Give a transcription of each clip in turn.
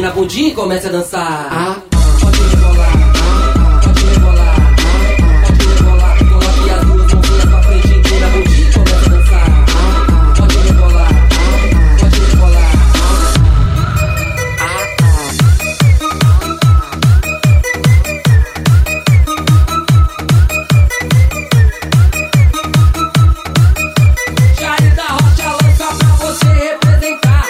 empina a bundinha e comece a dançar. Pode rebolar, pode rebolar, pode rebolar. Coloque as duas mãozinhas pra frente, empina a bundinha e comece a dançar. Pode rebolar, pode rebolar. Jair da Rocha lança pra você representar.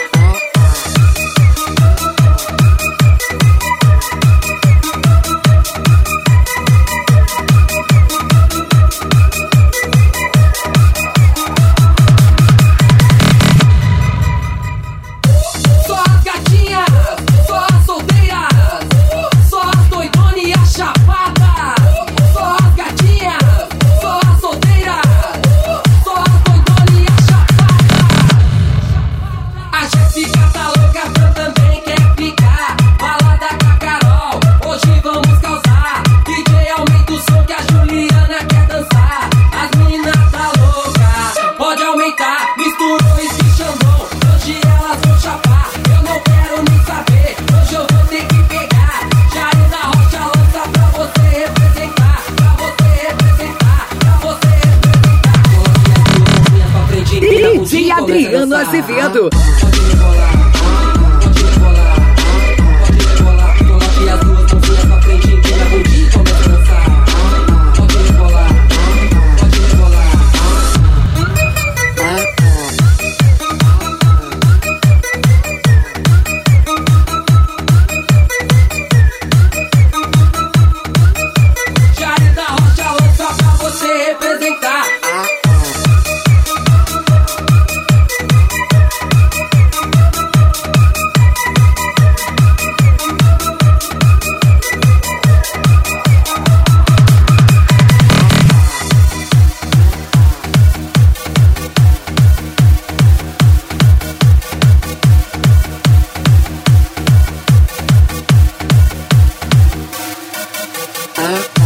Só as gatinhas, só as solteiras, só as doidonas e a chapada. Só as gatinhas, só as solteiras, só as doidonas e a chapada. A Jéssica tá louca, eu também quer ficar. Balada com a Carol, hoje vamos causar. DJ aumenta o som que a Juliana quer dançar. As meninas tá louca, pode aumentar. Misturou esse xandão, hoje elas vão chapar. Eu não quero nem saber, hoje eu vou ter que pegar. Jair da Rocha lança pra você representar. Pra você representar, pra você representar. Coloque as duas mãozinhas pra frente, empina a bundinha DJ e comece a Adriano dançar. Azevedo. Pode rebolar, pode rebolar, pode rebolar. Coloque as duas mãozinhas pra frente, empina a bundinha e comece a dançar. Pode rebolar, pode rebolar. Jair da Rocha lança pra você representar. Ah.